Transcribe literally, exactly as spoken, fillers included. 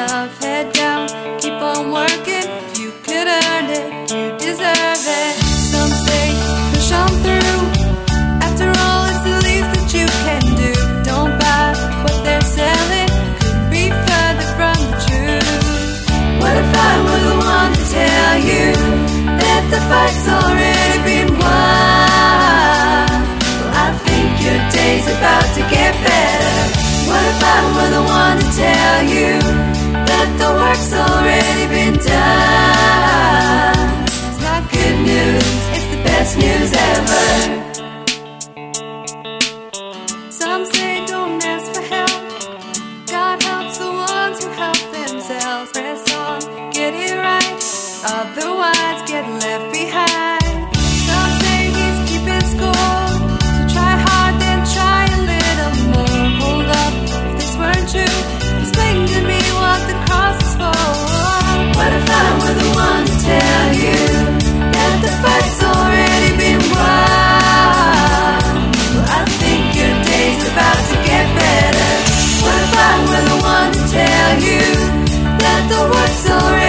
enough, head down, keep on working. If you could earn it, you deserve it. Some say push on through. After all, it's the least that you can do. Don't buy what they're selling, couldn't be further from the truth. What if I were the one to tell you that the fight's already been won? Well, I think your day's about to get better. What if I were the one to tell you that the work's already been done? It's not good news, it's the best news ever. Some say don't ask for help. God helps the ones who help themselves. Press on, get it right, otherwise get left behind. Some say he's keeping score, so try hard, then try a little more. Hold up, if this weren't true, explain to me what the cross is for. What if I were the one to tell you that the fight's already been won? Well, I think your day's about to get better. What if I were the one to tell you that the work's already